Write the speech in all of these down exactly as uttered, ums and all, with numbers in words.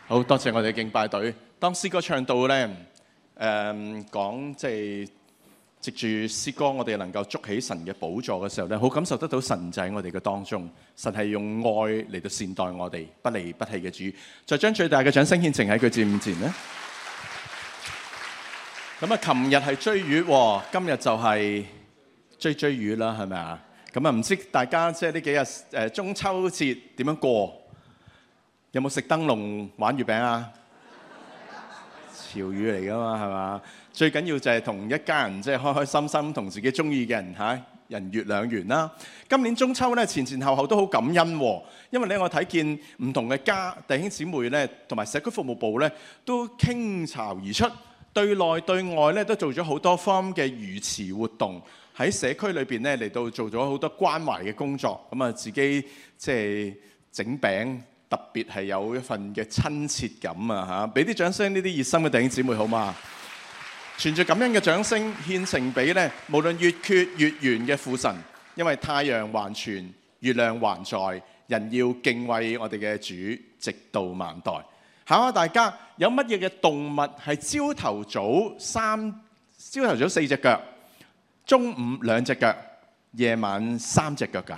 好多謝我哋敬拜隊。當詩歌唱到咧，誒、嗯、講即係藉住詩歌，我哋能夠捉起神嘅寶座嘅時候咧，好感受得到神就喺我哋嘅當中。神係用愛嚟到善待我哋，不離不棄嘅主。再將最大嘅掌聲獻呈喺佢面前咧。咁啊，琴日係追魚，今日就係追追魚啦，係咪啊？咁啊，唔知大家即係呢幾日誒中秋節點樣過？有冇食燈籠玩月餅啊？潮語嚟噶嘛，係嘛？最緊要就係同一家人即係開開心心，同自己中意嘅人嚇人月兩圓啦。今年中秋咧前前後後都好感恩喎，因為咧我睇見唔同嘅家弟兄姊妹咧，同埋社區服務部咧都傾巢而出，對內對外咧都做咗好多方嘅魚池活動，喺社區裏邊咧嚟到做咗好多關懷嘅工作。咁啊，自己即係整餅。特別係有一份嘅親切感啊！嚇，俾啲掌聲呢啲熱心嘅弟兄姊妹好嗎？存住感恩嘅掌聲獻呈俾咧，無論月缺月圓嘅父神，因為太陽還存，月亮還在，人要敬畏我哋嘅主，直到萬代。考下大家，有乜嘢嘅動物係朝頭早三朝頭早四隻腳，中午兩隻腳，夜晚三隻腳㗎？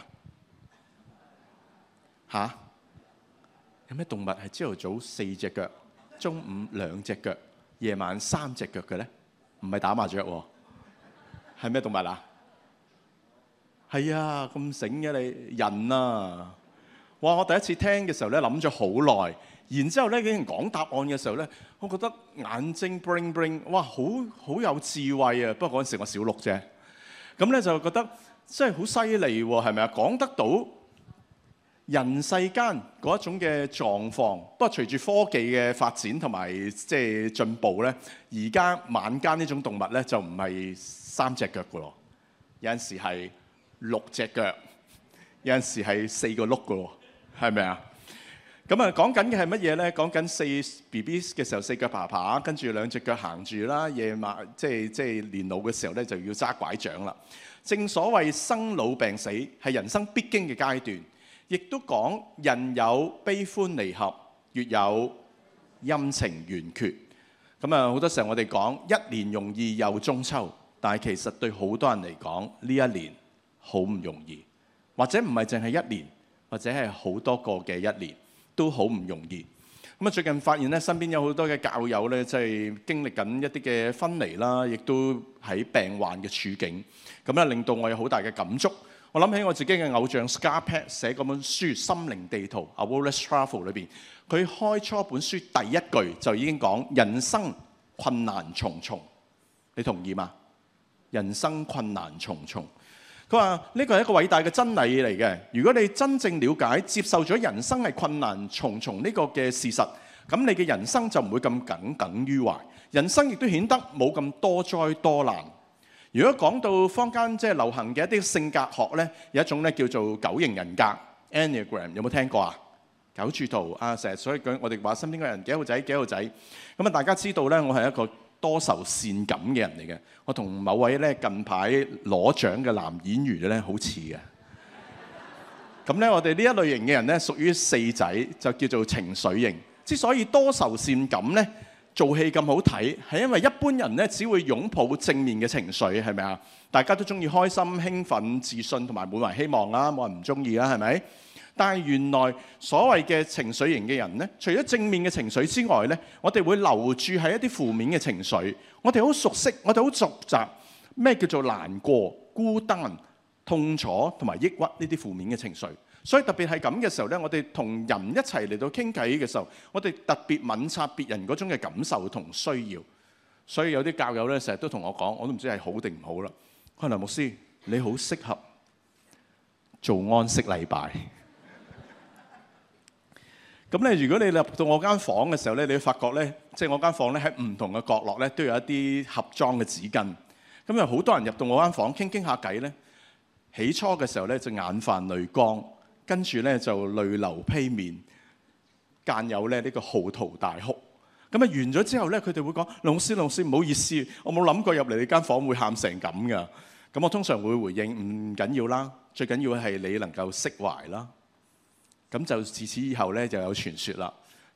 嚇？有咩動物係朝頭早四隻腳，中午兩隻腳，夜晚三隻腳嘅咧？唔係打麻雀喎，係咩動物啊？係啊，咁醒嘅你人啊！哇！我第一次聽嘅時候咧，諗咗好耐，然之後咧，竟然講答案嘅時候咧，我覺得眼睛 bling bling， 哇！好好有智慧啊！不過嗰陣時我小六啫，咁咧就覺得真係好犀利喎，係咪啊？講得到。人世間嗰一種嘅狀況，不過隨住科技嘅發展同埋即係進步咧，而家晚間呢種動物咧就唔係三隻腳噶咯，有陣時係六隻腳，有陣時係四個碌噶喎，係咪啊？咁啊講緊嘅係乜嘢咧？講緊四 B B 嘅時候四腳爬爬，跟住兩隻腳行住啦。夜晚即係即係年老嘅時候咧，就要揸拐杖啦。正所謂生老病死係人生必經嘅階段。亦都講人有悲歡離合，月有陰晴圓缺。咁啊，好多時候我哋講一年容易又中秋，但係其實對好多人嚟講呢一年好唔容易，或者唔係淨係一年，或者係好多個嘅一年都好唔容易。咁啊，最近發現咧，身邊有好多嘅教友咧，即係經歷緊一啲嘅分離啦，亦都喺病患嘅處境，咁咧令到我有好大嘅感觸。我諗起我自己嘅偶像 Scarpet 寫嗰本書《心靈地圖》A Wordless Travel 裏邊，佢開初本書第一句就已經講人生困難重重，你同意嗎？人生困難重重，佢話呢個係一個偉大嘅真理嚟嘅。如果你真正了解、接受咗人生係困難重重呢個嘅事實，咁你嘅人生就唔會咁耿耿於懷，人生亦都顯得冇咁多災多難。如果講到坊間即係流行嘅一啲性格學咧，有一種咧叫做九型人格 Enneagram， 有冇聽過啊？九柱圖啊，成日所以講我哋話身邊嘅人幾號仔幾號仔。咁啊，大家知道咧，我係一個多愁善感嘅人嚟嘅。我同某位咧近排攞獎嘅男演員咧好似嘅。咁咧，我哋呢一類型嘅人咧屬於四仔，就叫做情緒型。之所以多愁善感咧，做戲咁好睇，係因為一般人咧只會擁抱正面嘅情緒，係咪啊？大家都中意開心、興奮、自信同埋滿懷希望啦，冇人唔中意啦，係咪？但係原來所謂嘅情緒型嘅人咧，除咗正面嘅情緒之外咧，我哋會留住喺一啲負面嘅情緒。我哋好熟悉，我哋好熟習咩叫做難過、孤單、痛楚同埋抑鬱呢啲負面嘅情緒。所以特別係咁嘅時候咧，我哋同人一齊嚟到傾偈嘅時候，我哋特別敏察別人嗰種嘅感受同需要。所以有啲教友咧，成日都同我講，我都唔知係好定唔好啦。佢話梁牧師，你好適合做安息禮拜。咁咧，如果你入到我間房嘅時候咧，你會發覺咧，即係我間房咧喺唔同嘅角落咧，都有一啲盒裝嘅紙巾。咁有好多人入到我間房傾傾下偈咧，起初嘅時候咧就眼泛淚光。跟住咧就淚流披面，間有咧呢個嚎啕大哭。咁啊完咗之後咧，佢哋會講：老師，老師唔好意思，我冇諗過入嚟你間房會喊成咁㗎。咁我通常會回應：唔緊要啦，最緊要係你能夠釋懷啦。咁就自此以後咧就有傳說啦，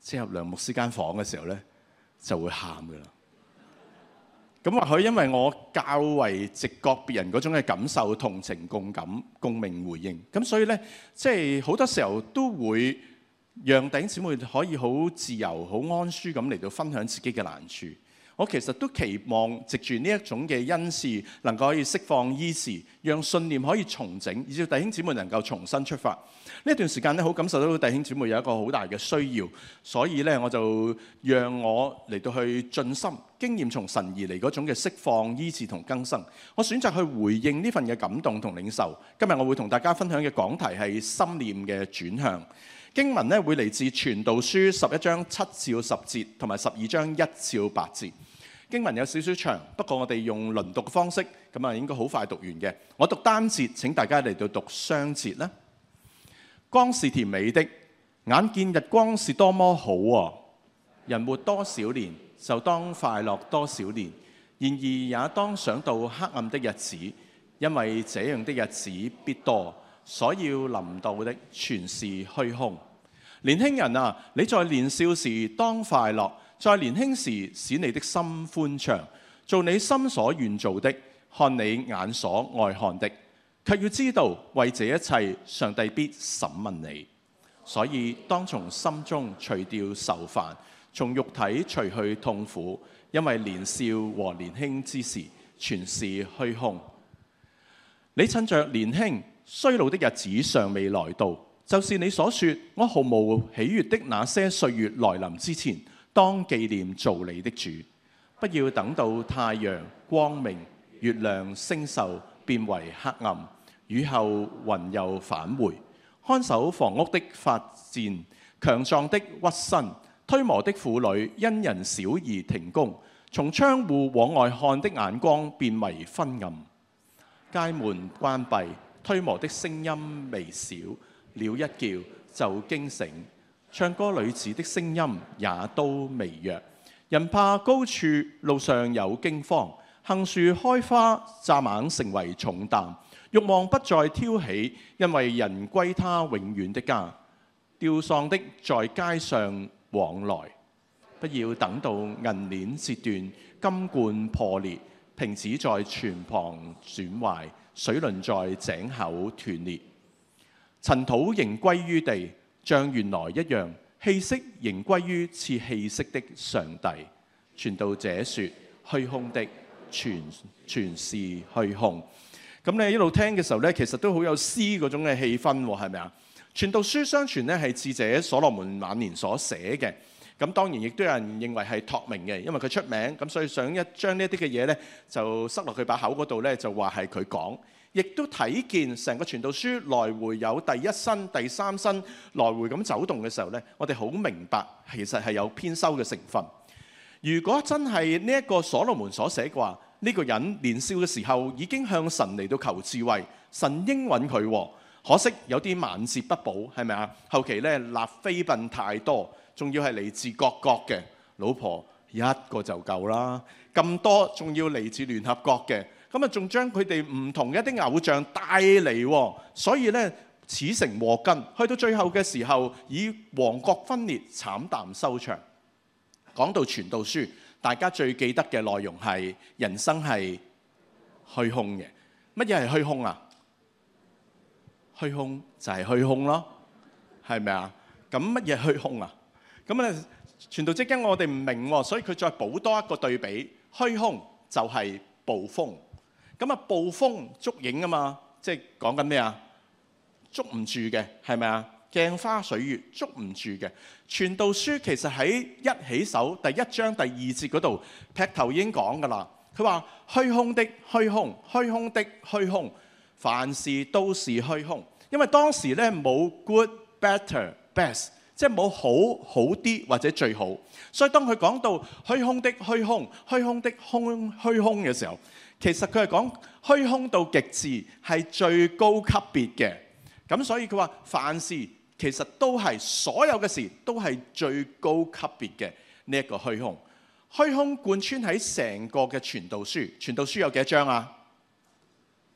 即入梁牧師間房嘅時候咧，就會喊噶啦。咁或許因為我較為直覺別人嗰種嘅感受、同情、共感、共鳴回應，咁所以咧，即係好多時候都會讓弟兄姊妹可以好自由、好安舒咁嚟到分享自己嘅難處。我其實都期望藉住呢一種嘅恩賜，能夠可以釋放醫治，讓信念可以重整，以至弟兄姊妹能夠重新出發。呢段時間咧，好感受到弟兄姊妹有一個好大嘅需要，所以咧我就讓我嚟到去盡心經驗從神而嚟嗰種嘅釋放、醫治同更新。我選擇去回應呢份嘅感動同領受。今日我會同大家分享嘅講題係心念嘅轉向。經文咧會嚟自傳道書十一章七至十節，同埋十二章一至八節。經文有少少長，不過我哋用輪讀嘅方式，咁啊應該好快讀完嘅。我讀單節，請大家嚟到讀雙節啦。光是甜美的，眼見日光是多麼好啊！人活多少年，就當快樂多少年。然而也當想到黑暗的日子，因為這樣的日子必多，所要臨到的全是虛空。年輕人啊，你在年少時當快樂，在年輕時使你的心歡暢，做你心所願做的，看你眼所愛看的。卻要知道，為這一切，上帝必審問你。所以當從心中除掉愁煩，從肉體除去痛苦，因為年少和年輕之時全是虛空。你趁着年輕，衰老的日子尚未來到，就是你所說我毫無喜悅的那些歲月來臨之前，當紀念造你的主。不要等到太陽光明，月亮星宿變為黑暗，雨後雲又返回。看守房屋的發顫，強壯的屈身，推磨的婦女因人少而停工，從窗戶往外看的眼光變為昏暗。街門關閉，推磨的聲音微小，鳥一叫就驚醒。唱歌女子的聲音也都微弱。人怕高處路上有驚慌，杏樹開花蚱蜢成為重擔，慾望不再挑起，因為人歸他永遠的家。吊喪的在街上往來，不要等到銀鏈折斷，金罐破裂，瓶子在泉旁損壞，水輪在井口斷裂。塵土仍歸於地，像原來一樣，氣息仍歸於賜氣息的上帝。傳道者說：虛空的全全是虛空。咁你一路聽嘅時候咧，其實都好有詩嗰種嘅氣氛喎，係咪啊？傳道書相傳咧係智者所羅門晚年所寫嘅。咁當然亦都有人認為係託名嘅，因為佢出名，咁所以想一將呢一啲嘅嘢咧就塞落佢把口嗰度咧，就話係佢講。亦都睇見成個傳道書來回有第一身、第三身來回咁走動嘅時候咧，我哋好明白其實係有編修嘅成分。如果真係呢一個所羅門所寫嘅話，呢個人年少嘅時候已經向神嚟到求智慧，神應允佢。可惜有啲晚節不保，係咪啊？後期咧立妃嬪太多，仲要係嚟自各國嘅老婆一個就夠啦，咁多仲要嚟自聯合國嘅。咁啊，仲將佢哋唔同嘅一啲偶像帶嚟，所以咧此成禍根。去到最後嘅時候，以王國分裂慘淡收場。講到傳道書，大家最記得嘅內容係人生係虛空嘅。乜嘢係虛空啊？虛空就係虛空咯，係咪啊？咁乜嘢虛空啊？咁咧傳道即係我哋唔明，所以佢再補多一個對比，虛空就係暴風。咁啊，暴風捉影啊嘛，即係講緊咩啊？捉唔住嘅，係咪啊？鏡花水月捉唔住嘅。傳道書其實喺一起手第一章第二節嗰度劈頭已經講㗎啦。佢話虛空的虛空，虛空的虛空，凡事都是虛空。因為當時咧冇 good、better、best， 即係冇好、好啲或者最好。所以當佢講到虛空的虛空、虛空的空虛空嘅時候，其實佢係講虛空到極致係最高級別嘅。咁所以佢話凡事其實都係所有嘅事都係最高級別嘅呢一個虛空。虛空貫穿喺成個嘅傳道書。傳道書有幾多章啊？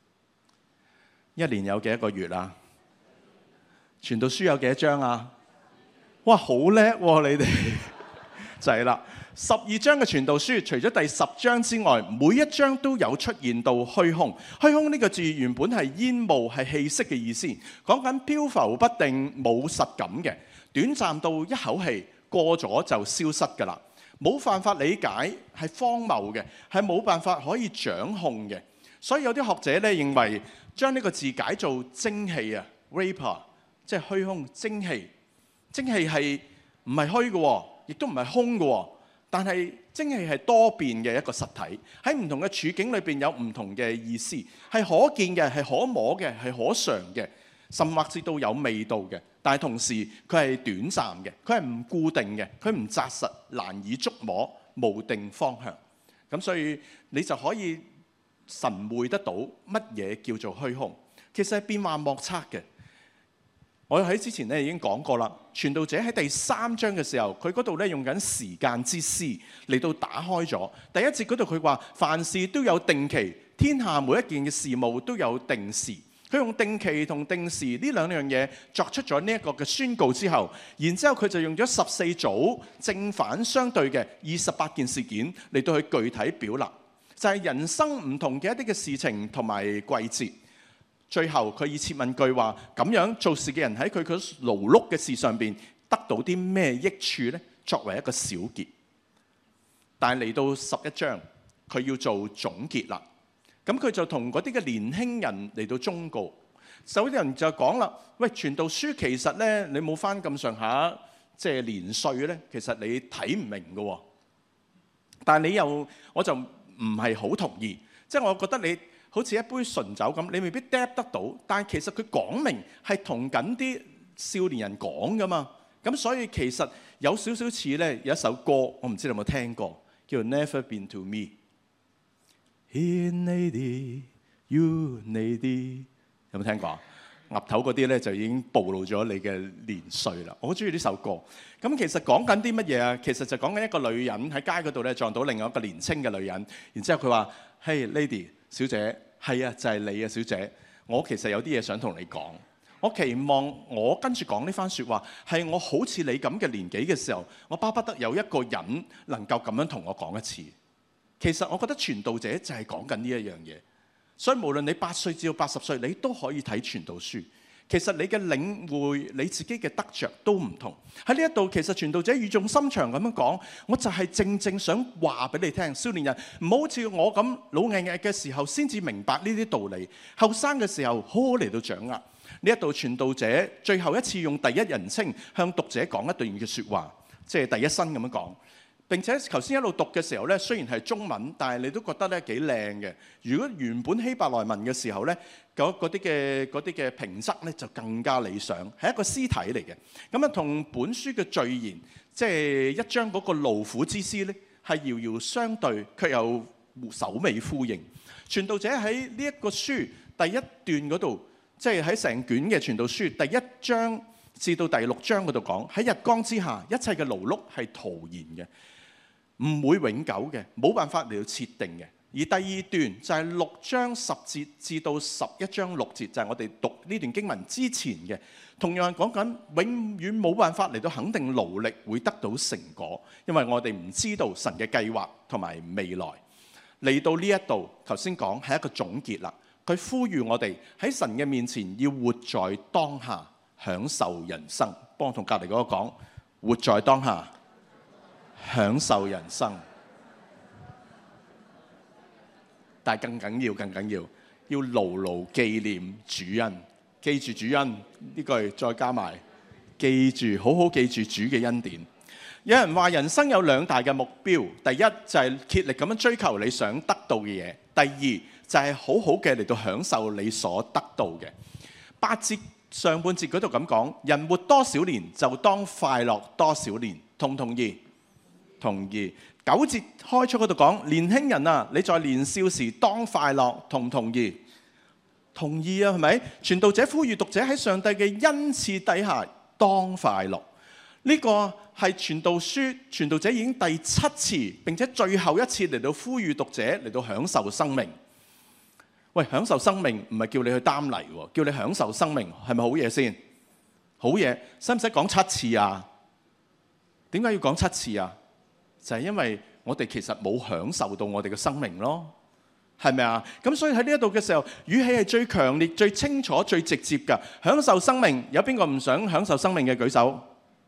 一年有幾多個月啊？傳道書有幾多章啊？ 哇，好叻喎！你哋就係啦。十二章嘅傳道書，除咗第十章之外，每一章都有出現到虛空。虛空呢個字原本係煙霧、係氣息嘅意思，講緊漂浮不定、冇實感嘅，短暫到一口氣過咗就消失㗎啦。冇辦法理解，係荒謬嘅，係冇辦法可以掌控嘅。所以有啲學者咧認為，將呢個字解做蒸氣啊 ，vapor， 即係虛空、蒸氣。蒸氣係唔係虛嘅，亦都唔係空嘅。但係蒸氣係多變嘅一個實體，喺唔同嘅處境裏邊有唔同嘅意思，係可見嘅，係可摸嘅，係可嘗嘅，甚或至到有味道嘅。但係同時佢係短暫嘅，佢係唔固定嘅，佢唔紮實，難以捉摸，無定方向。咁所以你就可以神會得到乜嘢叫做虛空，其實係變幻莫測嘅。我喺之前咧已經講過啦，傳道者喺第三章嘅時候，佢嗰度咧用緊時間之師嚟到打開咗第一節嗰度，佢話凡事都有定期，天下每一件嘅事務都有定時。佢用定期同定時呢兩樣嘢作出咗呢一個嘅宣告之後，然之後佢就用咗十四組正反相對嘅二十八件事件嚟到去具體表達，就係人生唔同嘅一啲嘅事情同埋季節。最後佢以設問句話：咁樣做事嘅人喺佢佢勞碌嘅事上邊得到啲咩益處呢？作為一個小結。但係嚟到十一章，佢要做總結啦。咁佢就同嗰啲嘅年輕人嚟到忠告。有啲人就講啦：喂，傳道書其實呢，你冇返咁上下即係年歲呢，其實你睇唔明㗎。但係你又我就唔係好同意，即係我覺得你。好似一杯純酒咁，你未必嗒得到，但係其實佢講明係同緊啲少年人講噶嘛。咁所以其實有少少似咧，有一首歌，我唔知你有冇聽過，叫做 Never Been to Me。Here lady, you lady， 有冇聽過啊？岌頭嗰啲咧就已經暴露咗你嘅年歲啦。我好中意呢首歌。咁其實講緊啲乜嘢啊？其實就講緊一個女人喺街嗰度咧撞到另外一個年青嘅女人，然之後佢話：Hey lady。小姐，係啊，就係你啊，小姐。我其實有啲嘢想同你講。我期望我跟住講呢番説話，係我好似你咁嘅年紀嘅時候，我巴不得有一個人能夠咁樣同我講一次。其實我覺得傳道者就係講緊呢一樣嘢。所以無論你八歲至到八十歲，你都可以睇傳道書。其實你嘅領會，你自己嘅得着都唔同。喺呢一度，其實傳道者語重心長咁樣講，我就係正正想話俾你聽，少年人唔好好似我咁老硬硬嘅時候先至明白呢啲道理，後生嘅時候好好嚟到掌握。呢一度傳道者最後一次用第一人稱向讀者講一段嘅説話，即係第一身咁樣講。並且頭先一路讀嘅時候咧，雖然係中文，但係你都覺得咧幾靚嘅。如果原本希伯來文嘅時候咧，嗰啲嘅嗰啲嘅平仄咧就更加理想，係一個詩體嚟嘅。咁啊，同本書嘅序言，即係一章嗰個勞苦之詩咧，係遙遙相對，卻又首尾呼應。傳道者喺呢一個書第一段嗰度，即係喺成卷嘅傳道書第一章至到第六章嗰度講，喺日光之下，一切嘅勞碌係徒然嘅。唔會永久嘅，冇辦法嚟到設定嘅。而第二段就係六章十節至到十一章六節，就係我哋讀呢段經文之前嘅，同樣講緊永遠冇辦法嚟到肯定勞力會得到成果，因為我哋唔知道神嘅計劃同埋未來。嚟到呢一度，頭先講係一個總結啦。佢呼籲我哋喺神嘅面前要活在當下，享受人生。幫我同隔離嗰個講，活在當下。享受人生，但係更緊要、更緊要，要牢牢紀念主恩，記住主恩呢句，再加埋記住，好好記住主嘅恩典。有人話人生有兩大嘅目標，第一就係竭力咁樣追求你想得到嘅嘢，第二就係好好嘅嚟到享受你所得到嘅。八節上半節嗰度咁講，人活多少年就當快樂多少年，同唔同意？同意。九節開出嗰度講，年輕人啊，你在年少時當快樂，同唔同意？同意啊，係咪？傳道者呼籲讀者喺上帝嘅恩賜底下當快樂。呢個係傳道書，傳道者已經第七次並且最後一次嚟到呼籲讀者嚟到享受生命。喂，享受生命唔係叫你去擔泥喎，叫你享受生命係咪好嘢先？好嘢，使唔使講七次啊？ 點解要講七次啊？就係因為我哋其實冇享受到我哋嘅生命咯，係咪啊？咁所以喺呢一度嘅時候，語氣係最強烈、最清楚、最直接㗎。享受生命，有邊個唔想享受生命嘅舉手？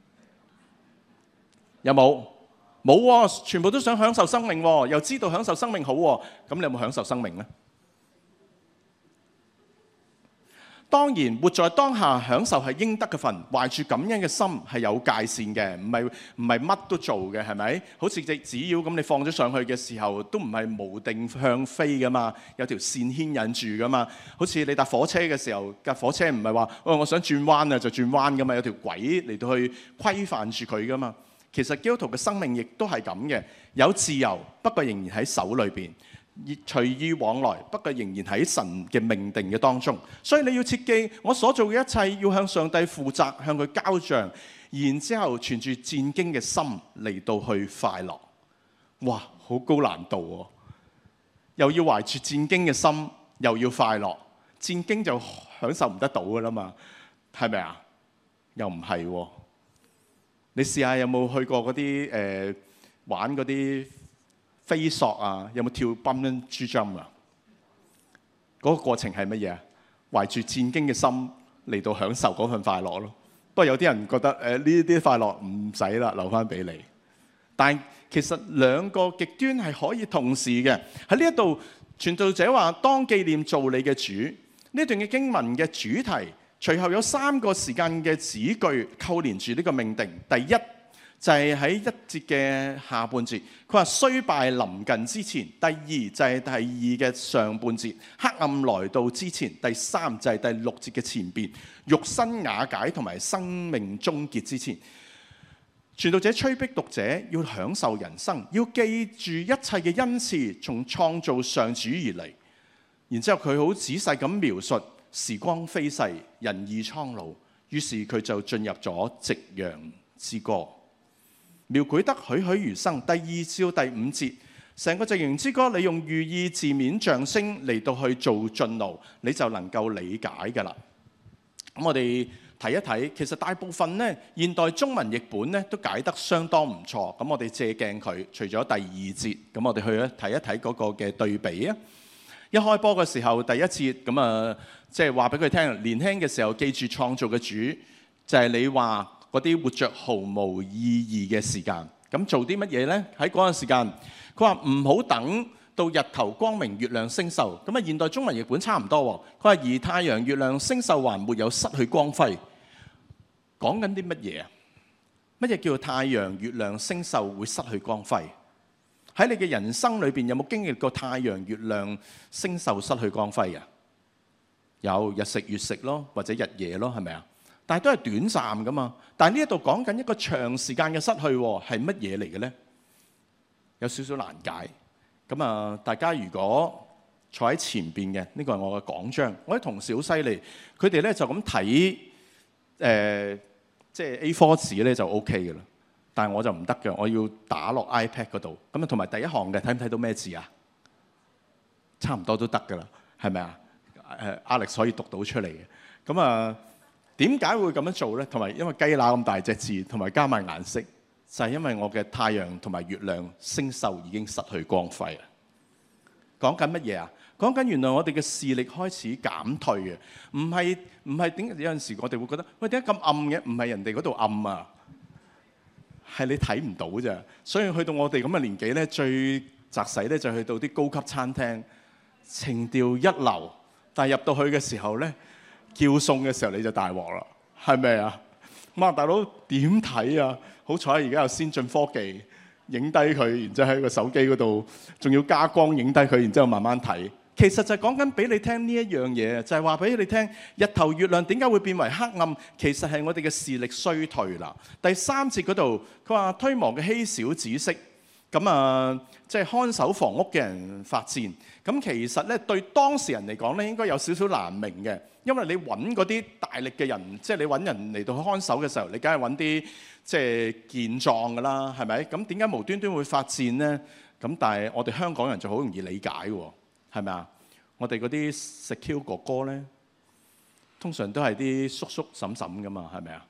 有冇？冇喎，全部都想享受生命喎，又知道享受生命好喎。咁你有冇享受生命呢？當然，活在當下，享受係應得嘅份，懷住感恩嘅心係有界線嘅，唔係唔係乜都做嘅，係咪？好似隻紙鷂咁，你放咗上去嘅時候，都唔係無定向飛噶嘛，有條線牽引住噶嘛。好似你搭火車嘅時候，架火車唔係話，哦，我想轉彎啊就轉彎噶嘛，有條軌嚟到去規範住佢噶嘛。其實基督徒嘅生命亦都係咁嘅，有自由，不過仍然喺手裏邊。隨意往來，不過仍然喺神嘅命定嘅當中，所以你要切記，我所做嘅一切要向上帝負責，向佢交賬，然之後存住戰兢嘅心嚟到去快樂。哇，好高難度喎！又要懷住戰兢嘅心，又要快樂，戰兢就享受唔得到噶啦嘛，係咪啊？又唔係喎？你試下有冇去過嗰啲誒玩嗰啲飛索啊，有冇跳蹦蹦豬跳啊？嗰、那個過程係乜嘢啊？懷住戰兢嘅心嚟到享受嗰份快樂咯。不過有啲人覺得誒呢啲快樂唔使啦，留翻俾你。但係其實兩個極端係可以同時嘅。喺呢一度，傳道者話：當紀念造你嘅主。呢段嘅經文嘅主題，隨後有三個時間嘅子句扣連住呢個命定。第一，就係喺一節嘅下半節，佢話衰敗臨近之前；第二就係第二嘅上半節，黑暗來到之前；第三就係第六節嘅前邊，肉身瓦解同埋生命終結之前。傳道者催逼讀者要享受人生，要記住一切嘅恩賜從創造上主而嚟。然之後佢好仔細咁描述時光飛逝，人意蒼老，於是佢就進入咗夕陽之歌。描繪得栩栩如生。第二至第五節，成個夕陽之歌，你用寓意字面象聲嚟到去做進路，你就能夠理解㗎啦。咁我哋睇一睇，其實大部分呢現代中文譯本呢都解得相當唔錯。咁我哋借鏡佢，除咗第二節，咁我哋去咧睇一睇嗰個嘅對比啊。一開波嘅時候，第一節咁啊，即係話俾佢聽，年輕嘅時候記住創造嘅主，就係你話嗰啲活着毫無意義嘅時間，咁做啲乜嘢呢？喺嗰陣時間，佢話唔好等到日頭光明、月亮星宿。咁啊，現代中文譯本差唔多喎。佢話而太陽、月亮、星宿還沒有失去光輝。講緊啲乜嘢啊？乜嘢叫太陽、月亮、星宿會失去光輝？喺你嘅人生裏邊有冇經歷過太陽、月亮、星宿失去光輝啊？有，日食月食咯，或者日夜咯，係咪啊？但係都係短暫噶嘛。但係呢一度講緊一個長時間嘅失去，係乜嘢嚟嘅呢？有少少難解。咁啊，大家如果坐喺前邊嘅，呢個係我嘅講章。我啲同事好犀利，佢哋咧就咁睇誒，即係 A 四 紙咧就 OK 嘅啦。但係我就唔得嘅，我要打落 iPad 嗰度。咁啊，同埋第一行嘅睇唔睇到咩字啊？差唔多都得㗎啦，係咪啊？誒 Alex 可以讀到出嚟嘅。咁啊，點解會咁樣做咧？同埋因為雞乸咁大隻字，同埋加埋顏色，就係因為我嘅太陽同埋月亮星宿已經失去光輝啦。講緊乜嘢啊？講緊原來我哋嘅視力開始減退嘅，唔係唔係點？有陣時我哋會覺得喂，點解咁暗嘅？唔係人哋嗰度暗啊，係你睇唔到咋。所以去到我哋咁嘅年紀咧，最擇使咧就去到啲高級餐廳，情調一流，但係入到去嘅時候咧，叫餸嘅時候你就大鑊啦，係咪啊？咁啊，大佬點睇啊？好彩而家有先進科技，影低佢，然之後喺個手機嗰度，仲要加光影低佢，然之後慢慢睇。其實就係講緊俾你聽呢一樣嘢，就係話俾你聽，日頭月亮點解會變為黑暗？其實係我哋嘅視力衰退啦。第三節嗰度，佢話推磨嘅稀少止息，咁啊，即係看守房屋嘅人發顫。咁其實咧，對當事人嚟講咧，應該有少少難明嘅，因為你揾嗰啲大力嘅人，即係你揾人嚟到看守嘅時候，你梗係揾啲即係健壯㗎啦，係咪？咁點解無端端會發顫咧？咁但係我哋香港人就好容易理解喎。係咪啊？我哋嗰啲 secure 哥哥咧，通常都係啲叔叔嬸嬸噶嘛，係咪啊？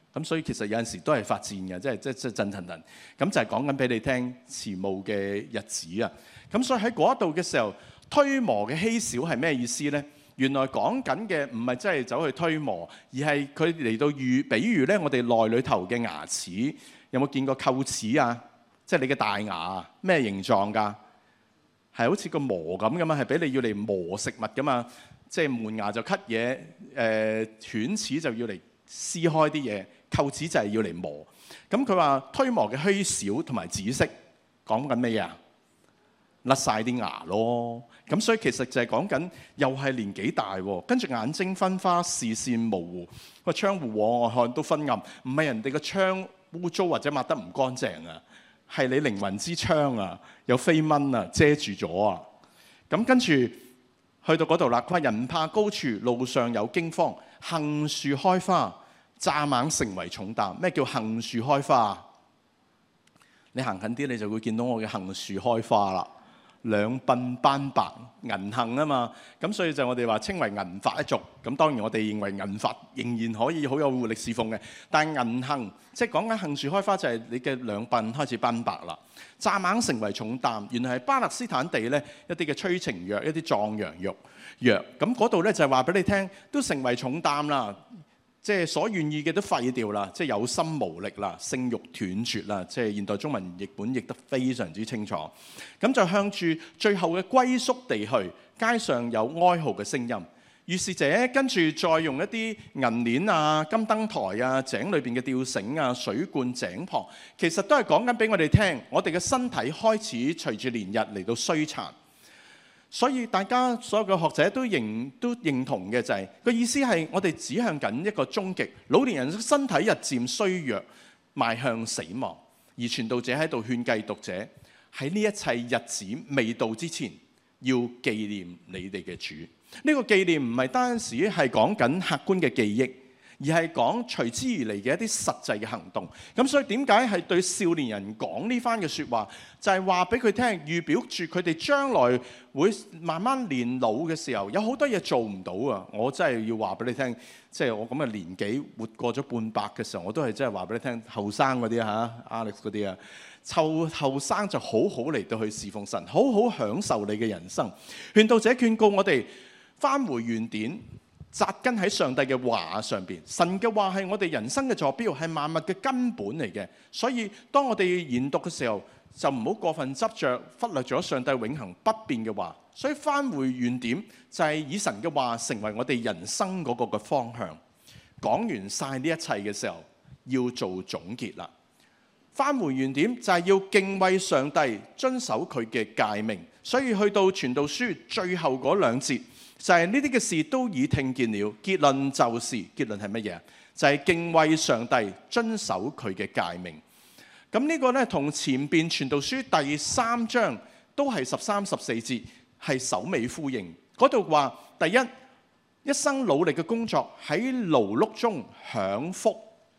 咁所以其實有陣時都係發戰嘅，即係即係即係震騰騰。咁就係講緊俾你聽遲暮嘅日子啊。咁所以喺嗰一度嘅時候，推磨嘅稀少係咩意思呢？原來講緊嘅唔係真係走去推磨，而係佢嚟到喻比喻咧，我哋內裏頭嘅牙齒。有冇見過臼齒啊？即係你嘅大牙咩形狀㗎？係好似個磨咁噶嘛，係俾你要嚟磨食物噶嘛。即係門牙就 cut 嘢，誒犬齒就要嚟撕開啲嘢，臼齒就係要嚟磨。咁佢話推磨嘅虛少同埋紫色，講緊咩啊？甩晒啲牙咯。咁所以其實就係講緊又係年紀大喎，跟住眼睛昏花，視線模糊，個窗戶往外看都昏暗。唔係人哋個窗污糟或者抹得唔乾淨啊，係你靈魂之窗啊，有飛蚊啊遮住咗啊。咁跟住去到嗰度啦，佢話人怕高處，路上有驚慌，杏樹開花，蚱蜢成為重擔。咩叫杏樹開花？你行近啲，你就會見到我嘅杏樹開花啦。兩鬢斑白，銀杏啊嘛，咁所以就我哋話稱為銀髮一族。咁當然我哋認為銀髮仍然可以好有活力侍奉嘅，但係銀杏即係講緊杏樹開花就係你嘅兩鬢開始斑白啦。蚱蜢成為重擔，原來係巴勒斯坦地咧一啲嘅催情藥、一啲壯陽藥藥。咁嗰度咧就係話俾你聽，都成為重擔啦。即係所願意嘅都廢掉啦，即係有心無力啦，性慾斷絕啦，即係現代中文譯本譯得非常之清楚。咁就向住最後嘅歸宿地去，街上有哀號嘅聲音。於是者跟住再用一啲銀鏈啊、金燈台啊、井裏邊嘅吊繩啊、水罐井旁，其實都係講緊俾我哋聽，我哋嘅身體開始隨住年日嚟到衰殘。所以大家所有嘅學者都認都認同嘅就係、是、個意思係我哋指向緊一個終極，老年人身體日漸衰弱，邁向死亡。而傳道者喺度勸誡讀者喺呢一切日子未到之前，要紀念你哋嘅主。呢、這個紀念唔係單止係講緊客觀嘅記憶，而係講隨之而嚟嘅一啲實際嘅行動。咁所以點解係對少年人講呢番嘅説話？就係話俾佢聽，預表住佢哋將來會慢慢年老嘅時候，有好多嘢做唔到啊！我真係要話俾你聽，即係我咁嘅年紀活過咗半百嘅時候，我都係真係話俾你聽，後生嗰啲嚇 Alex 嗰啲啊，湊後生就好好嚟到去侍奉神，好好享受你嘅人生。勸道者勸告我哋返回原點，扎根喺上帝嘅話上邊。神嘅話係我哋人生嘅坐標，係萬物嘅根本嚟嘅。所以當我哋研讀嘅時候，就唔好過分執着，忽略咗上帝永恆不變嘅話。所以返回原點就係以神嘅話成為我哋人生嗰個嘅方向。講完晒呢一切嘅時候，要做總結啦。返回原點就係要敬畏上帝，遵守佢嘅誡命。所以去到傳道書最後嗰兩節，就係呢啲嘅事都已聽見了。結論就是結論係乜嘢？就係、是、敬畏上帝，遵守佢嘅誡命。咁呢個咧同前邊傳道書第三章都係十三十四節係首尾呼應。嗰度話第一，一生努力嘅工作喺勞碌中享福；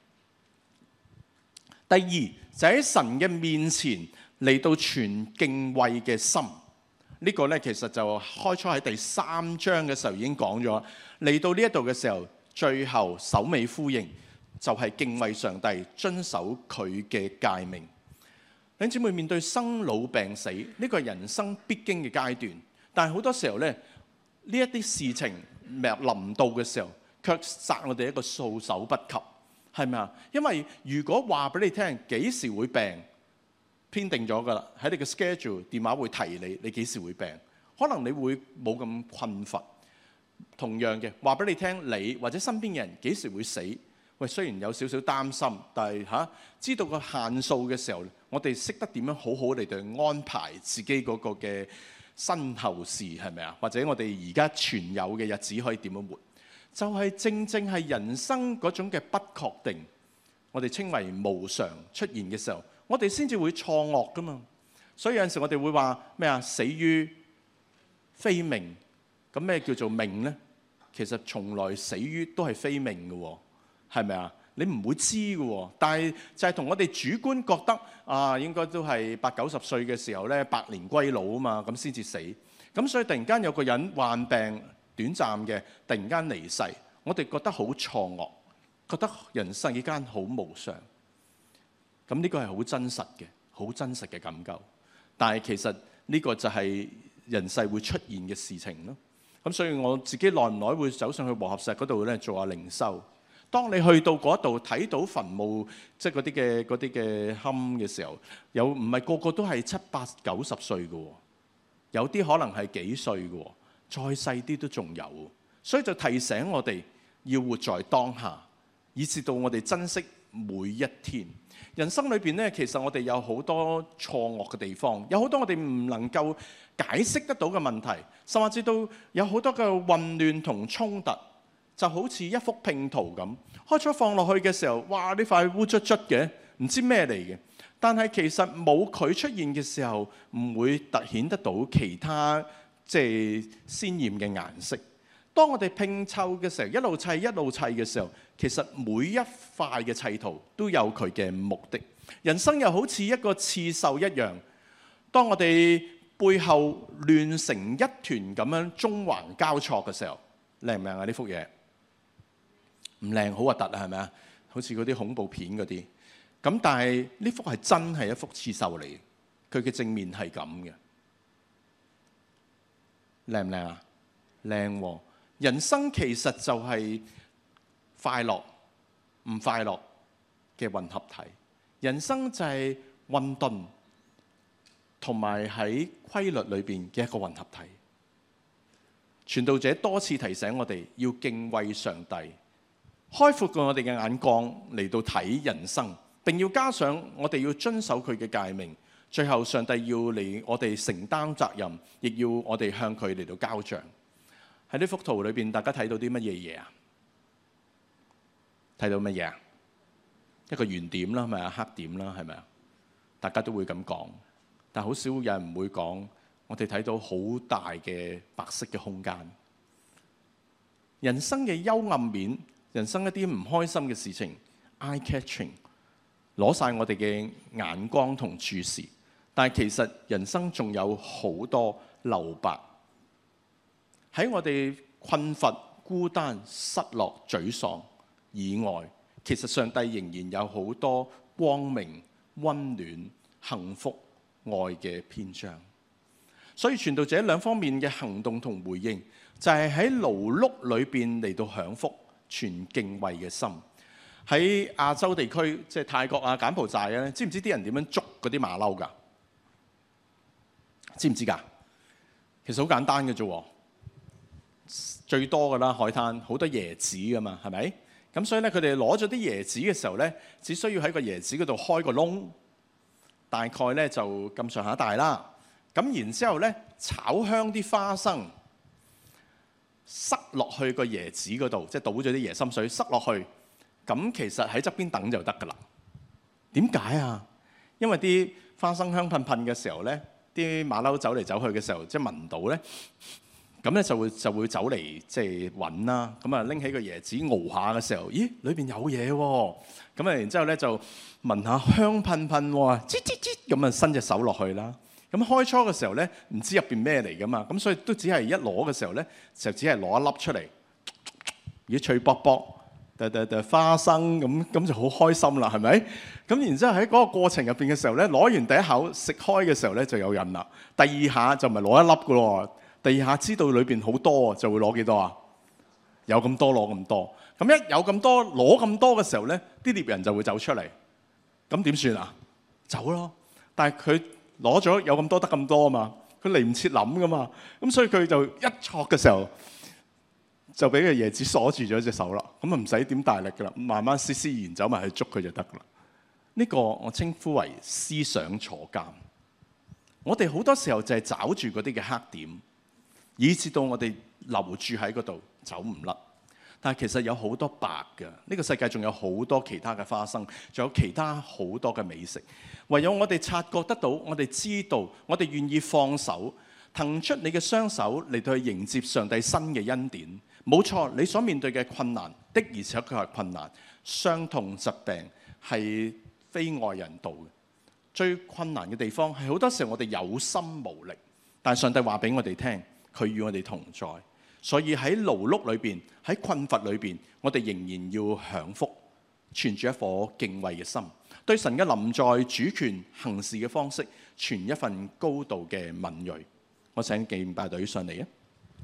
第二就喺神嘅面前嚟到存敬畏嘅心。呢個咧其實就開初喺第三章嘅時候已經講咗，嚟到呢一度嘅時候，最後首尾呼應。就係敬畏上帝，遵守佢嘅誡命。弟兄姊妹，面對生老病死呢、這個人生必經嘅階段，但係好多時候咧，呢一啲事情臨到嘅時候，卻殺我哋一個措手不及，係咪啊？因為如果話俾你聽幾時會病，編定咗㗎啦，喺你嘅 schedule 電話會提你，你幾時會病，可能你會冇咁困乏。同樣嘅話俾你聽，你或者身邊嘅人幾時會死？喂，雖然有少少擔心，但係嚇、啊、知道個限數嘅時候，我哋識得點樣好好嚟對安排自己嗰個嘅身後事，係咪啊？或者我哋而家存有嘅日子可以點樣活？就係、是、正正係人生嗰種嘅不確定，我哋稱為無常出現嘅時候，我哋先至會錯愕噶嘛。所以有陣時我哋會話咩啊？死於非命，咁咩叫做命呢？其實從來死於都係非命嘅喎。係咪啊？你唔會知嘅喎，但係就係同我哋主觀覺得啊，應該都係八九十歲嘅時候咧，百年歸老啊嘛，咁先至死。咁所以突然間有個人患病短暫嘅，突然間離世，我哋覺得好錯愕。 覺得人世間好無常。咁呢個係好真實嘅，好真實嘅感覺。但係其實呢個就係人世會出現嘅事情咯。咁所以我自己耐唔耐會走上去和合石嗰度咧做下靈修。當你去到嗰度睇到墳墓，即係嗰啲嘅嗰啲嘅龕嘅時候，有唔係個個都係七八九十歲嘅，有啲可能係幾歲嘅，再細啲都仲有。所以就提醒我哋要活在當下，以至到我哋珍惜每一天。人生裏邊咧，其實我哋有好多錯愕嘅地方，有好多我哋唔能夠解釋得到嘅問題，甚至到有好多嘅混亂同衝突。就好似一幅拼圖咁，開初放落去嘅時候，哇！呢塊烏卒卒嘅，唔知咩嚟嘅。但係其實冇佢出現嘅時候，唔會突顯得到其他即係鮮豔嘅顏色。當我哋拼湊嘅時候，一路砌一路砌嘅時候，其實每一塊嘅砌圖都有佢嘅目的。人生又好似一個刺繡一樣，當我哋背後亂成一團咁樣縱橫交錯嘅時候，靚唔靚啊？呢幅嘢？唔靚，好核突啊，係咪啊？好似嗰啲恐怖片嗰啲。咁但係呢幅係真係一幅刺繡嚟，佢嘅正面係咁嘅，靚唔靚啊？靚喎！人生其實就係快樂唔快樂嘅混合體，人生就係混沌同埋喺規律裏邊嘅一個混合體。傳道者多次提醒我哋要敬畏上帝，開闊過我哋嘅眼光嚟到睇人生，並要加上我哋要遵守佢嘅誡命。最後上帝要嚟我哋承擔責任，亦要我哋向佢嚟到交賬。喺呢幅圖裏邊，大家睇到啲乜嘢嘢啊？睇到乜嘢啊？一個圓點啦，係咪啊？黑點啦，係咪啊？大家都會咁講，但好少有人唔會講。我哋睇到好大嘅白色嘅空間，人生嘅幽暗面，人生一啲唔開心嘅事情 ，eye catching， 攞晒我哋嘅眼光同注視。但係其實人生仲有好多留白，喺我哋困乏、孤單、失落、沮喪以外，其實上帝仍然有好多光明、溫暖、幸福、愛嘅篇章。所以傳道者兩方面嘅行動同回應，就係喺勞碌裏邊嚟到享福，存敬畏嘅心。喺亞洲地區，即係泰國啊、柬埔寨咧，知唔知啲人點樣捉嗰啲馬騮㗎？知唔知㗎？其實好簡單嘅啫，最多㗎啦，海灘好多椰子㗎嘛，係咪？咁所以咧，佢哋攞咗啲椰子嘅時候咧，只需要喺個椰子嗰度開個窿，大概咧就咁上下大啦。咁然之後咧，炒香啲花生，塞落去個椰子嗰度，即係倒咗啲椰心水，塞落去。咁其實喺側邊等就得㗎啦。點解啊？因為啲花生香噴噴嘅時候咧，啲馬騮走嚟走去嘅時候，即係聞到咧，咁咧就會就會走嚟即係揾啦。咁啊拎起個椰子熬下嘅時候，咦，裏邊有嘢喎。咁啊然之後咧就聞下香噴噴喎，吱吱吱咁啊伸隻手落去啦。咁開初嘅時候咧，唔知入邊咩嚟噶嘛，咁所以都只係一攞嘅時候咧，就只係攞一粒出嚟，咦，脆卜卜，噠噠噠花生咁，咁就好開心啦，係咪？咁然之後喺嗰個過程入邊嘅時候咧，攞完第一口食開嘅時候咧就有癮啦，第二下就唔係攞一粒噶咯，第二下知道裏邊好多就會攞幾多啊？有咁多攞咁多，咁一有咁多攞咁多嘅時候咧，啲獵人就會走出嚟，咁點算啊？走咯，但係佢。攞咗有咁多得咁多啊嘛，佢嚟唔切諗噶嘛，咁所以佢就一戳嘅時候就俾個椰子鎖住咗隻手啦，咁啊唔使點大力噶啦，慢慢斯斯然走埋去捉佢就得噶啦。呢個我稱呼為思想坐監。我哋好多時候就係找住嗰啲嘅黑點，以至到我哋留住喺嗰度走唔甩。但係其實有好多白嘅，呢個世界仲有好多其他嘅花生，仲有其他好多嘅美食。唯有我哋察覺得到，我哋知道，我哋願意放手，騰出你嘅雙手嚟到去迎接上帝新嘅恩典。冇錯，你所面對嘅困難的而且確係困難，傷痛疾病係非外人道嘅。最困難嘅地方係好多時候我哋有心無力，但係上帝話俾我哋聽，佢與我哋同在。所以喺勞碌裏邊，喺困乏裏邊，我哋仍然要享福， 存住一顆敬畏嘅心，對神嘅臨在、主權、行事嘅方式，存一份高度嘅敏銳。我請敬拜隊上嚟啊！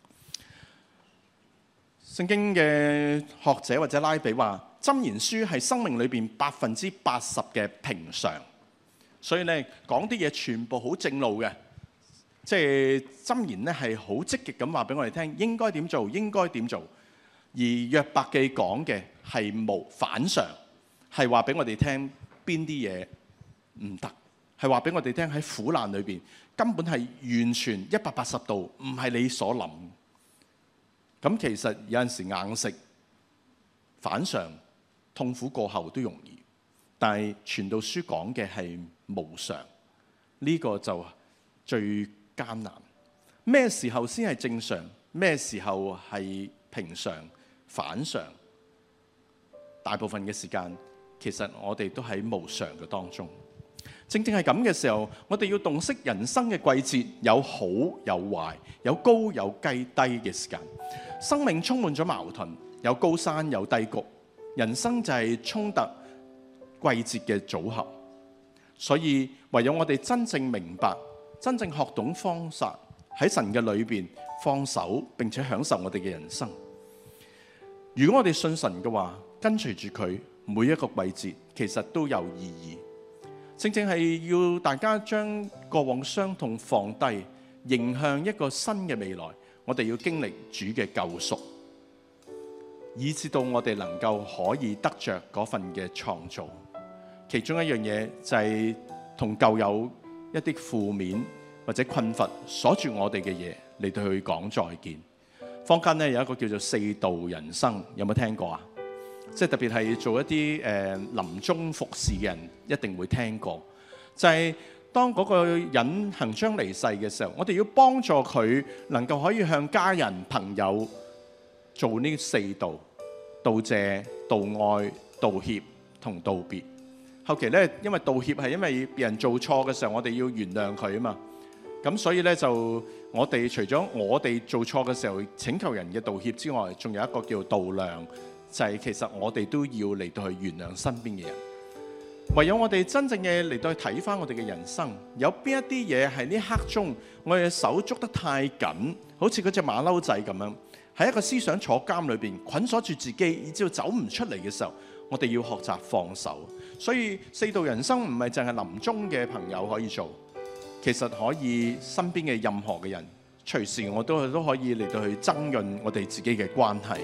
聖經嘅學者或者拉比話，箴言書係生命裏邊百分之八十嘅平常，所以咧講啲嘢全部好正路嘅，即係箴言咧係好積極咁話俾我哋聽，應該點做，應該點做。而約伯記講嘅係無反常，係話俾我哋聽邊啲嘢唔得，係話俾我哋聽喺苦難裏邊根本係完全一百八十度唔係你所諗。咁其實有陣時硬食反常，痛苦過後都容易，但係傳道書講嘅係無常，呢個就最艱難。咩時候先係正常？咩時候係平常、反常？大部分嘅時間，其實我哋都喺無常嘅當中。正正係咁嘅時候，我哋要洞悉人生嘅季節，有好有壞，有高有低低嘅時間。生命充滿咗矛盾，有高山有低谷，人生就係衝突季節嘅組合。所以唯有我哋真正明白，真正學懂方法喺神嘅裏邊放手，並且享受我哋嘅人生。如果我哋信神嘅話，跟隨住佢，每一個季節其實都有意義。正正係要大家將過往傷痛放低，迎向一個新嘅未來。我哋要經歷主嘅救贖，以至到我哋能夠可以得着嗰份嘅創造。其中一樣嘢就係同舊有一啲負面或者困乏鎖住我哋嘅嘢嚟到去講再見。坊間咧有一個叫做四道人生，有冇聽過啊？即係特別係做一啲誒臨終服侍嘅人一定會聽過，就係、是、當嗰個人行將離世嘅時候，我哋要幫助佢能夠可以向家人朋友做呢四道：道謝、道愛、道歉同道別。後期咧，因為道歉係因為別人做錯嘅時候，我哋要原諒佢啊嘛。咁所以咧就我哋除咗我哋做錯嘅時候請求人嘅道歉之外，仲有一個叫道諒。就係其實我哋都要嚟到去原諒身邊嘅人。唯有我哋真正嘅嚟到去睇翻我哋嘅人生，有邊一啲嘢係呢刻中我哋嘅手捉得太緊，好似嗰隻馬騮仔咁樣，喺一個思想坐監裏邊捆鎖住自己，以至到走唔出嚟嘅時候，我哋要學習放手。所以四道人生唔係淨係臨終嘅朋友可以做，其實可以身邊嘅任何嘅人，隨時我都都可以嚟到去增潤我哋自己嘅關係。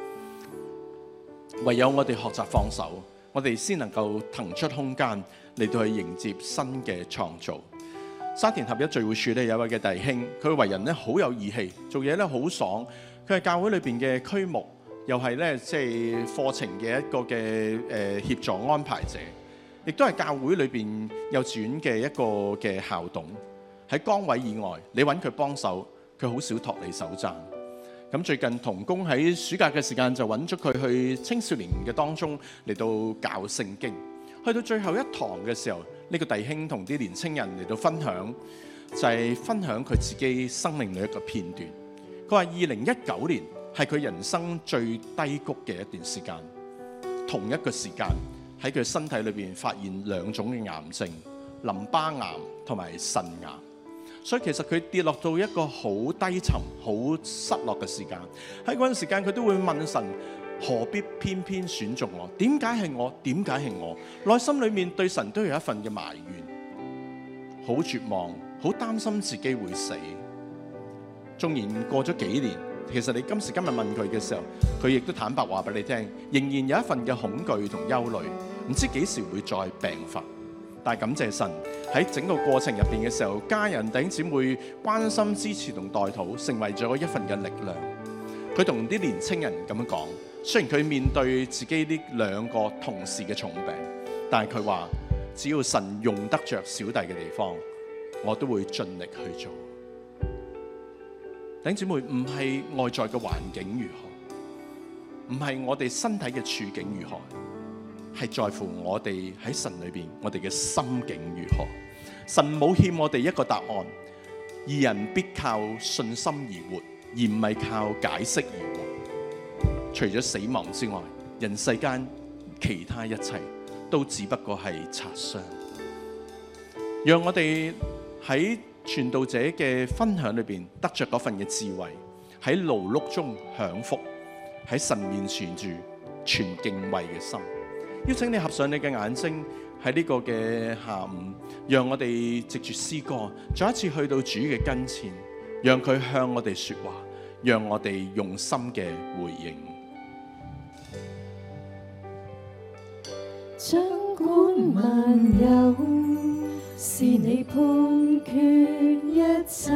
唯有我哋學習放手，我哋先能夠騰出空間嚟到去迎接新嘅創造。沙田合一聚會處咧有一位嘅弟兄，佢為人咧好有義氣，做嘢咧好爽。佢係教會裏邊嘅區牧，又係咧即係課程嘅一個嘅誒協助安排者，亦都係教會裏邊幼稚園嘅一個嘅校董。喺崗位以外，你揾佢幫手，佢好少托你手踭。咁最近同工喺暑假嘅時間就揾咗佢去青少年嘅當中嚟到教聖經。去到最後一堂嘅時候，呢個弟兄同啲年青人嚟到分享，就係分享佢自己生命嘅一個片段。佢話二零一九年係佢人生最低谷嘅一段時間，同一個時間喺佢身體裏邊發現兩種嘅癌症，淋巴癌同埋腎癌。所以其實佢跌落到一個好低沉、好失落嘅時間。喺嗰陣時間，佢都會問神：何必偏偏選中我？點解係我？點解係我？內心裏面對神都有一份嘅埋怨，好絕望，好擔心自己會死。縱然過咗幾年，其實你今時今日問佢嘅時候，佢亦都坦白話俾你聽，仍然有一份嘅恐懼同憂慮，唔知幾時會再病發。但係感謝神喺整個過程入邊嘅時候，家人弟兄姊妹關心支持同代禱，成為咗一份嘅力量。佢同啲年青人咁樣講，雖然佢面對自己呢兩個同時嘅重病，但係佢話只要神用得着小弟嘅地方，我都會盡力去做。弟兄姊妹，唔係外在嘅環境如何，唔係我哋身體嘅處境如何，係在乎我哋喺神裏邊，我哋嘅心境如何。神冇欠我哋一個答案，義人必靠信心而活，而唔係靠解釋而活。除咗死亡之外，人世間其他一切都只不過係擦傷。讓我哋喺傳道者嘅分享裏邊得着嗰份嘅智慧，喺勞碌中享福，喺神面前住全敬畏嘅心。邀請你合上你嘅眼睛，喺呢個嘅下午，讓我哋藉住詩歌再一次去到主嘅跟前，讓佢向我哋說話，讓我哋用心嘅回應。 掌管萬有，是你判決一切，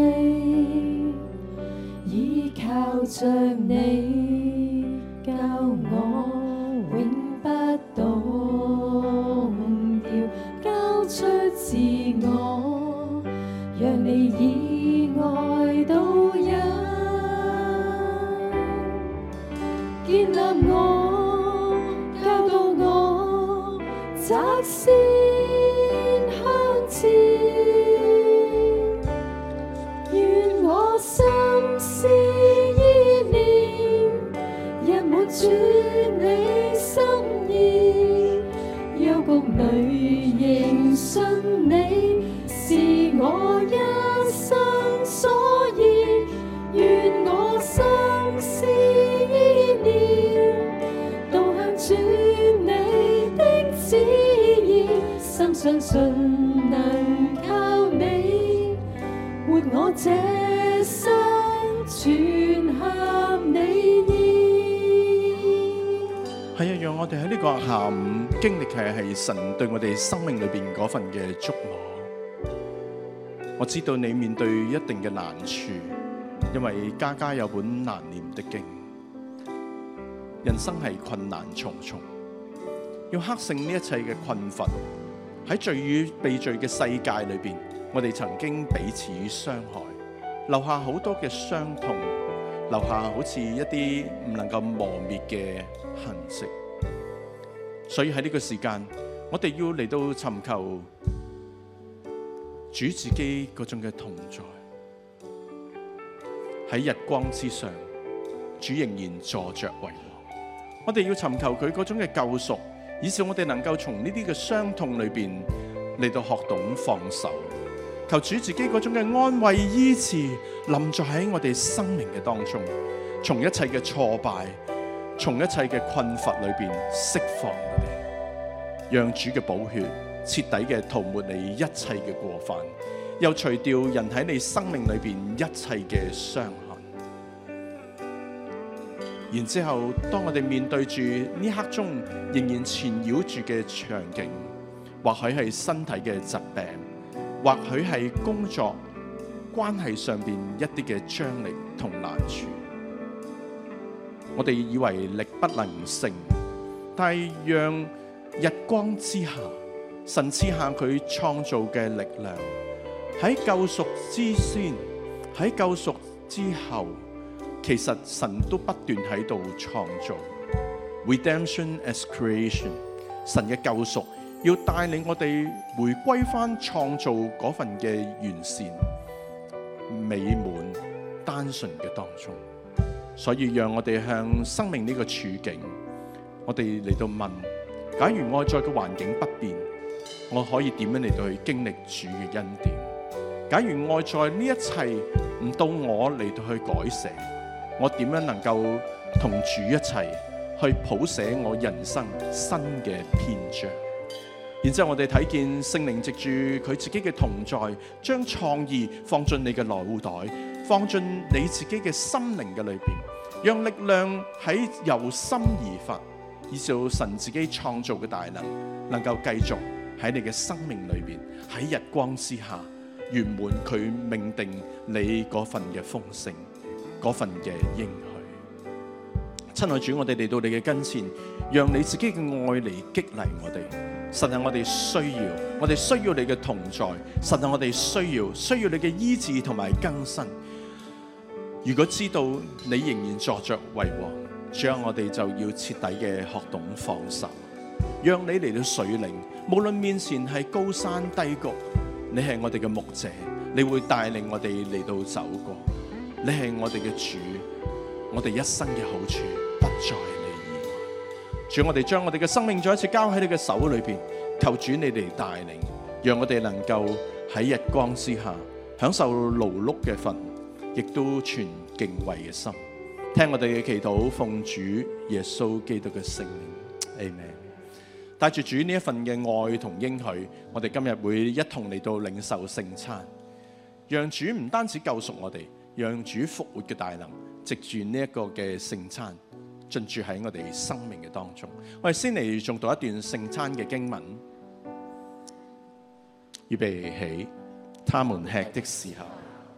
依靠着你，教我永不動搖，交出自我，讓你以愛導引，建立我，教導我，擇先向前，願我心思意念日滿主你心意，幽谷裏認信你是我一生所依，願我心思意念導向主你的旨意，深相信能靠你，活我這生全合你意。 係啊，讓我哋喺呢個下午經歷嘅係神對我哋生命裏邊嗰份嘅觸摸。我知道你面對一定嘅難處，因為家家有本難念的經。人生係困難重重，要克勝呢一切嘅困乏。喺罪與被罪嘅世界裏邊，我哋曾經彼此傷害，留下好多嘅傷痛，留下好似一啲唔能夠磨滅嘅痕跡。所以喺呢個時間，我哋要嚟到尋求主自己嗰種嘅同在。喺日光之上，主仍然坐着為王。我哋要尋求佢嗰種嘅救贖，以致我哋能夠從呢啲嘅傷痛裏邊嚟到學懂放手。求主自己嗰種嘅安慰醫治臨在喺我哋生命嘅當中，從一切嘅挫敗，從一切嘅困乏裏邊釋放我哋，讓主嘅寶血徹底嘅塗抹你一切嘅過犯，又除掉人喺你生命裏邊一切嘅傷痕。然之後，當我哋面對住呢刻中仍然纏繞住嘅場景，或許係身體嘅疾病，或許係工作關係上邊一啲嘅張力同難處，我哋以為力不能勝，但係讓日光之下，神賜下佢創造嘅力量，喺救贖之先，喺救贖之後，其實神都不斷喺度創造 redemption as creation。神嘅救贖要帶領我哋回歸翻創造嗰份嘅完善、美滿、單純嘅當中。所以讓我哋向生命呢個處境，我哋嚟到問：假如外在嘅環境不變，我可以點樣嚟到去經歷主嘅恩典？假如外在呢一切唔到我嚟到去改寫，我點樣能夠同主一齊去譜寫我人生新嘅篇章？然之後我哋睇見聖靈藉住佢自己嘅同在，將創意放進你嘅腦袋，放進你自己嘅心靈嘅裏邊，讓力量喺由心而發，以至到神自己創造嘅大能，能夠繼續喺你嘅生命裏邊，喺日光之下圓滿佢命定你嗰份嘅豐盛，嗰份嘅應許。親愛主，我哋嚟到你嘅跟前，讓你自己嘅愛嚟激勵我哋。神係我哋需要，我哋需要你嘅同在。神係我哋需要，需要你嘅醫治同埋更新。如果知道你仍然坐着為王，主啊，我哋就要徹底嘅學懂放手，讓你嚟到水嶺，無論面前係高山低谷，你係我哋嘅牧者，你會帶領我哋嚟到走過。你係我哋嘅主，我哋一生嘅好處不在你以外。 主，我哋將我哋嘅生命再一次交喺你嘅手裏邊，求主你哋帶領，讓我哋能夠喺日光之下享受勞碌嘅份，亦都存敬畏嘅心。聽我哋嘅祈禱，奉主耶穌基督嘅聖名 ，Amen。帶住主呢一份嘅愛同應許，我哋今日會一同嚟到領受聖餐，讓主唔單止救贖我哋，讓主復活嘅大能藉住呢一個嘅聖餐進駐喺我哋生命嘅當中。我哋先嚟誦讀一段聖餐嘅經文，預備起，他們吃的時候。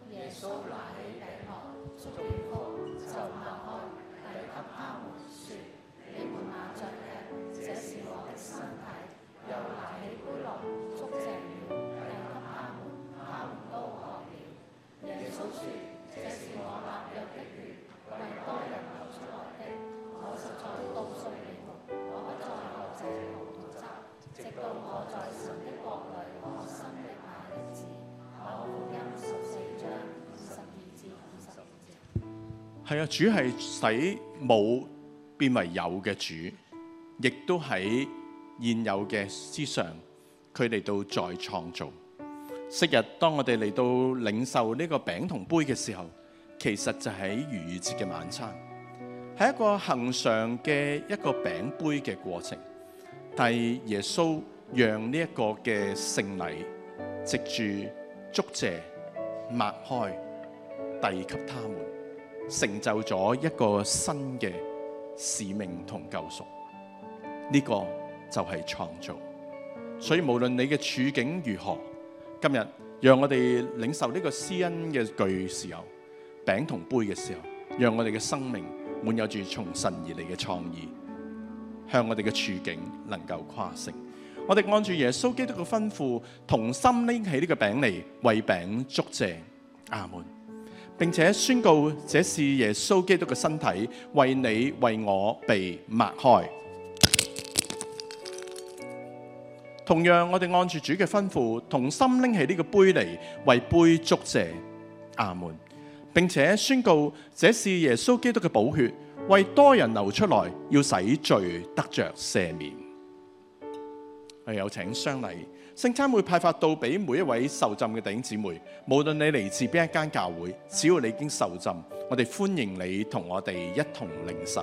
係啊，主係使冇變為有嘅主，亦都喺現有嘅之上，佢嚟到再創造。昔日當我哋嚟到領受呢個餅同杯嘅時候，其實就喺逾越節嘅晚餐，係一個恆常嘅一個餅杯嘅過程。但係耶穌讓呢一個嘅聖禮，藉住祝謝擘開，遞給他們，成就咗一個新嘅使命同救贖。呢個就係創造。所以無論你嘅處境如何，今日讓我哋領受呢個施恩嘅句時候，餅同杯嘅時候，讓我哋嘅生命滿有住從神而嚟嘅創意，向我哋嘅處境能夠誇勝。我哋按住耶穌基督嘅吩咐，同心拎起呢個餅嚟，為餅祝謝。阿門。並且宣告這是耶穌基督嘅身體，為你為我被擘開。同樣，我哋按住主嘅吩咐，同心拎起呢個杯嚟，為杯祝謝。阿門。並且宣告這是耶穌基督嘅寶血，為多人流出來，要使罪得着赦免。我有請商禮，聖餐會派發到俾每一位受浸嘅弟兄姊妹，無論你嚟自邊一間教會，只要你已經受浸，我哋歡迎你同我哋一同領受。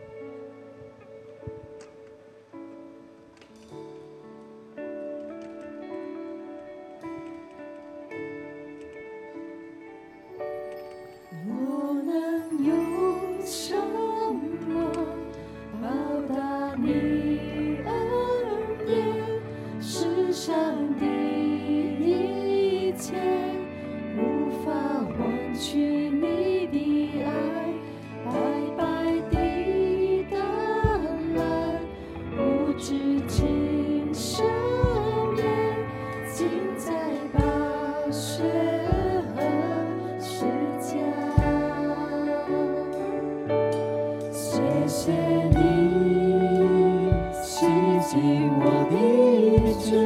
我能用什麼報答你恩典？世上的一切無法換取你的愛，白白地帶來無止境赦免，盡在寶血和十架。謝謝你洗淨我的罪，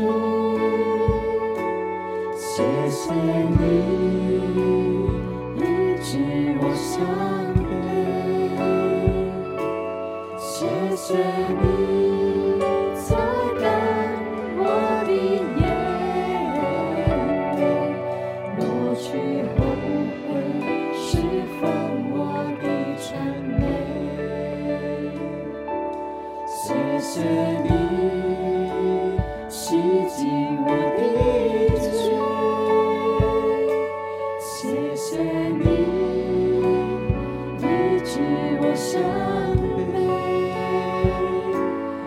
謝謝你醫治我傷悲，謝謝你擦乾我的眼淚，抹去後悔，釋放我的諂媚。謝謝你洗淨我的罪，謝謝你醫治我傷悲，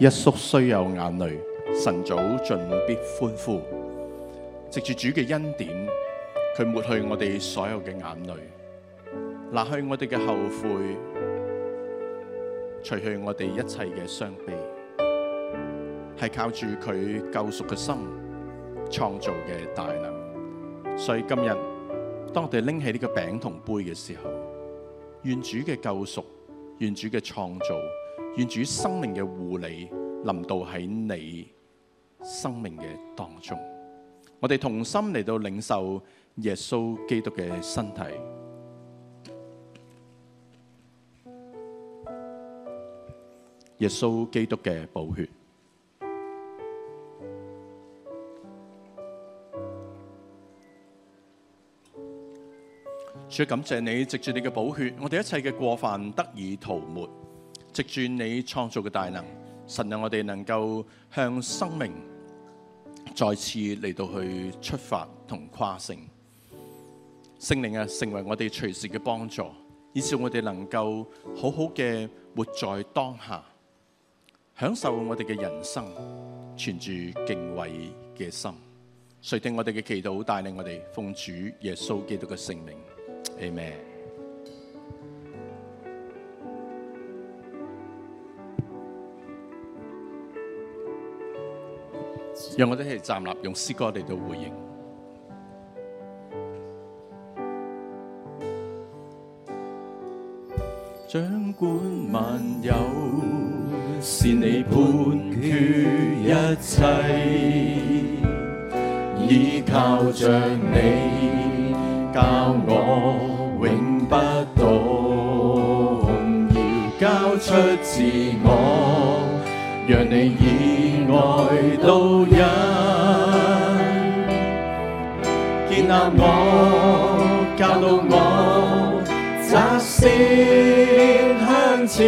一宿雖有眼淚，晨早盡必歡呼。藉住主嘅恩典，佢抹去我哋所有嘅眼淚，拿去我哋嘅後悔，除去我哋一切嘅傷悲，係靠住佢救贖嘅心創造嘅大能。所以今日當我哋拎起呢個餅同杯嘅時候，願主嘅救贖，願主嘅創造，願主生命嘅護理臨到喺你生命嘅當中。我哋同心嚟到領受耶穌基督嘅身體，耶穌基督嘅寶血。主，感謝你，藉住你嘅寶血，我哋一切嘅過犯得以塗抹。藉住你創造嘅大能，神啊，我哋能夠向生命再次嚟到去出發同誇勝。聖靈啊，成為我哋隨時嘅幫助，以致我哋能夠好好嘅活在當下，享受我哋嘅人生，存住敬畏嘅心。垂聽我哋嘅祈禱，帶領我哋奉主耶穌基督嘅聖名。Amen。讓我哋一齊站立，用詩歌嚟到回應。掌管萬有，是你判決一切，依靠着你，教我永不動搖，交出自我，讓你以愛導引，建立我，教導我，擇先向前。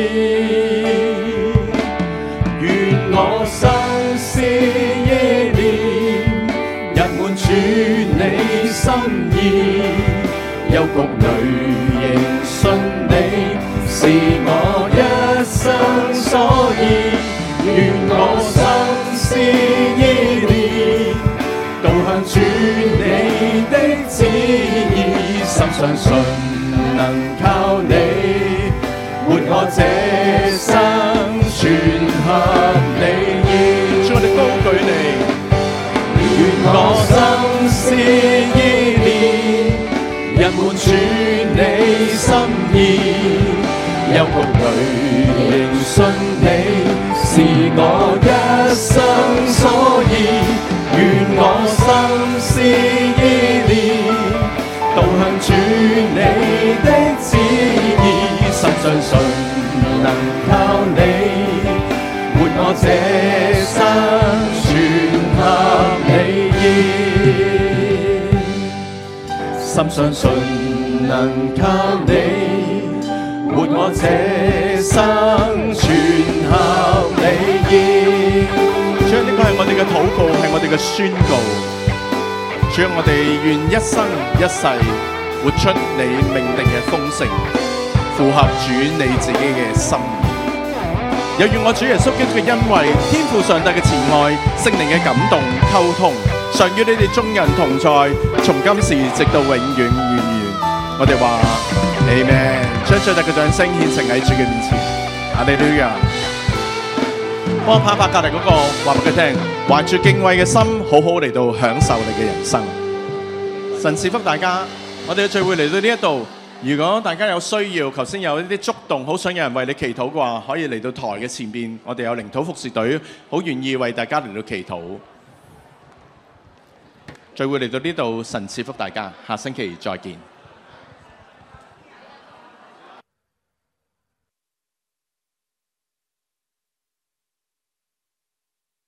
願我心思意念，日滿處你心意，幽谷裏仍信你，是我一生所依。願我心思意念，導向主你的旨意，深相信能靠你，活我這生全合你意。主，我哋高舉你。願我心思意念，日滿處你心意，幽谷裏仍信你，是我一生所依。願我心思意念，導向主你的旨意，深相信能靠你，活我這生全合你意。深相信能靠你，活我這生全合你意。主，呢個係我哋嘅禱告，係我哋嘅宣告。主，我哋願一生一世活出你命定嘅豐盛，符合主你自己嘅心意。又願我主耶穌基督嘅恩惠、天父上帝嘅慈愛、聖靈嘅感動溝通，常與你哋眾人同在，從今時直到永遠遠遠。我哋話 Amen， 將最大嘅掌聲獻呈喺主嘅面前。哈利路亞！幫我拍拍隔離嗰個，話俾佢聽，懷住敬畏嘅心，好好嚟到享受你嘅人生。神賜福大家，我哋嘅聚會嚟到呢一度。如果大家有需要，頭先有一啲觸動，好想有人為你祈禱嘅話，可以嚟到台嘅前邊，我哋有靈禱服侍隊，好願意為大家嚟到祈禱。聚會嚟到呢度，神賜福大家，下星期再見。